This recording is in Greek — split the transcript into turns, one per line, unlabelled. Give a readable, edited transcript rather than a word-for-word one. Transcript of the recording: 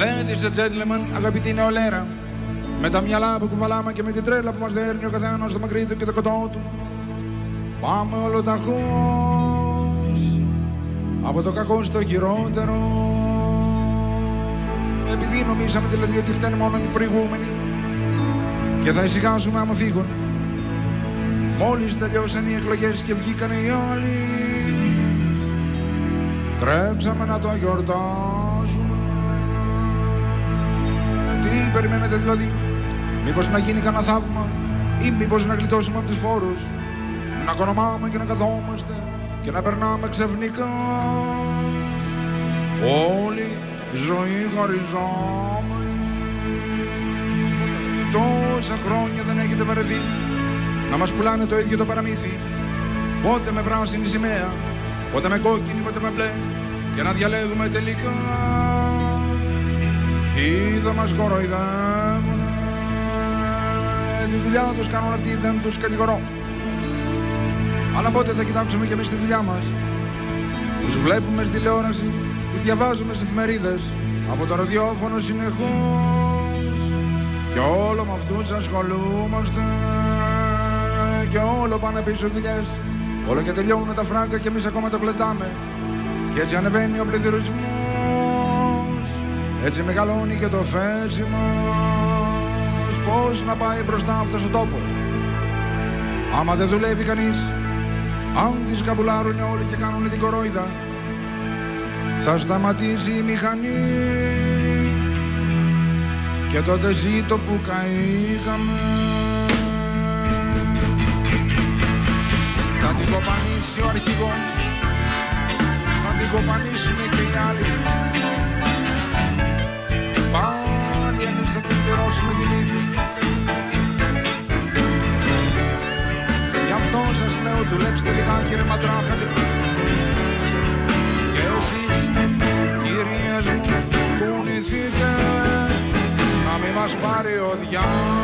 Ladies and gentlemen, αγαπητή νεολαία, με τα μυαλά που κουβαλάμε και με την τρέλα που μας δέρνει ο καθένας στο μακρύ του και το κοντό του, πάμε ολοταχώς από το κακό στο χειρότερο. Επειδή νομίζαμε δηλαδή ότι φταίνε μόνο οι προηγούμενοι και θα ησυχάσουμε άμα φύγουν, μόλις τελειώσαν οι εκλογές και βγήκανε οι άλλοι, τρέξαμε να το γιορτάσουμε. Τι περιμένετε δηλαδή? Μήπως να γίνει κανένα θαύμα ή μήπως να γλιτώσουμε από τους φόρους, να κονομάμε και να καθόμαστε και να περνάμε ξαφνικά? Όλη η ζωή χαριζόμενη. Τόσα χρόνια δεν έχετε βαρεθεί να μας πουλάνε το ίδιο το παραμύθι, πότε με πράσινη σημαία, πότε με κόκκινη, πότε με μπλε, και να διαλέγουμε τελικά. Είδα μας κοροϊδεύουν, τη δουλειά τους κάνουν αυτοί, δεν τους κατηγορώ. Αλλά πότε θα κοιτάξουμε κι εμείς τη δουλειά μας? Τους βλέπουμε στη τηλεόραση, τους διαβάζουμε στις εφημερίδες, από το ραδιόφωνο συνεχώς, και όλο με αυτούς ασχολούμαστε, και όλο πάνε πίσω δουλειές, όλο και τελειώνουν τα φράγκα και εμείς ακόμα το κλετάμε, και έτσι ανεβαίνει ο πληθωρισμός, έτσι μεγαλώνει και το φέση μας. Πώς να πάει μπροστά αυτός ο τόπος άμα δεν δουλεύει κανείς? Αν τις καπουλάρουν όλοι και κάνουν την κορόιδα, θα σταματήσει η μηχανή, και τότε ζήτω που καήκαμε. Θα την κοπανίσει ο αρχηγός, θα την κοπανίσουν και οι άλλοι. Πάλι εμείς θα την πληρώσουμε την ύφη. Γι' αυτό σας λέω, δουλέψτε λιγάκι ρε μαντράχαλοι. Και εσείς, κυρίες μου, κουνηθείτε, να μην μας πάρει ο διάβολος.